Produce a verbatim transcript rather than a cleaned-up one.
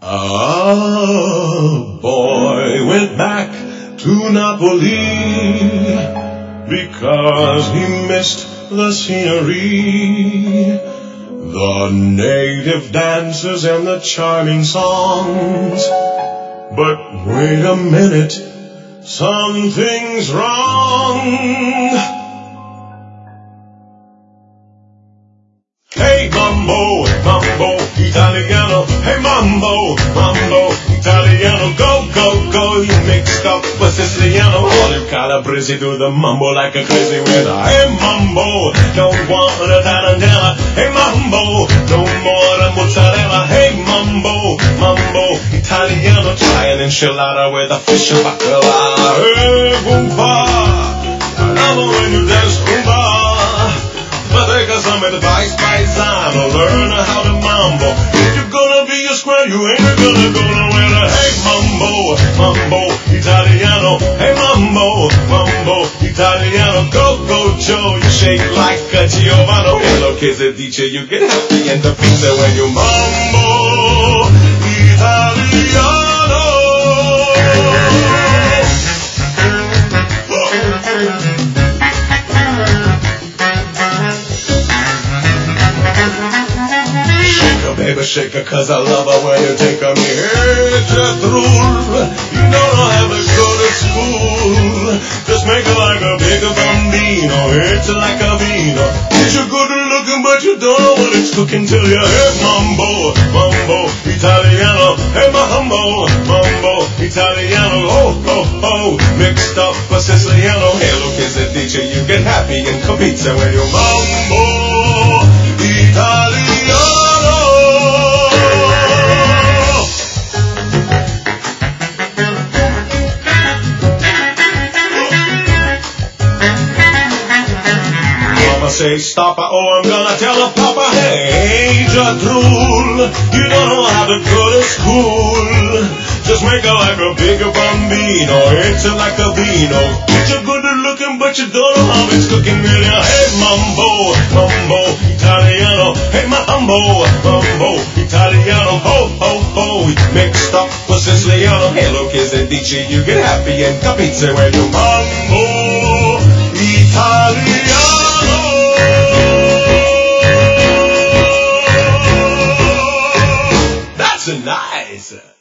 A boy went back to Napoli because he missed the scenery, the native dances and the charming songs. But wait a minute, something's wrong. Hey mambo, mambo, Italiano. Hey mambo, mambo, Italiano. Go, go, go, you mixed up with Siciliano. All you Calabrese do the mambo like a crazy winner. Hey mambo, don't want a tarantella. Hey mambo, no more than mozzarella. Hey mambo, mambo, Italiano. Try an enchilada with a fish and bacala. Hey boomba, I love it when you dance boomba. But take some advice, paisano, learn how to mambo. If you're gonna be a square, you ain't gonna go nowhere. Hey mambo, mambo, Italiano. Hey mambo, mambo, Italiano. Go, go, Joe, you shake like a Giovanni. Hello, kids, it dice, you get happy and the pizza when you mambo, Italiano. Baby, shake her, cause I love her when you take her. Hey, just rule. You don't have to go to school. Just make her like a big bambino. Hit her like a vino. You're good looking, but you don't know what it's cooking till you hey, mambo, mambo, Italiano. Hey, mambo, mambo, Italiano. Oh, oh, oh, mixed up for Siciliano. Hey, look, is it D J? You get happy and come pizza when you mambo, Italiano. Say stop her, oh I'm gonna tell her papa, hey, just rule. You don't know how to go to school. Just make her like a big bambino, hit her like a vino. You're good looking, but you don't know how it's cooking really. Hey mambo, mambo, Italiano. Hey mambo, mambo, Italiano. Ho, ho, ho, mixed up for Siciliano. Hey look, is it D J? You get happy and capizze when you mambo, Italiano. That's nice.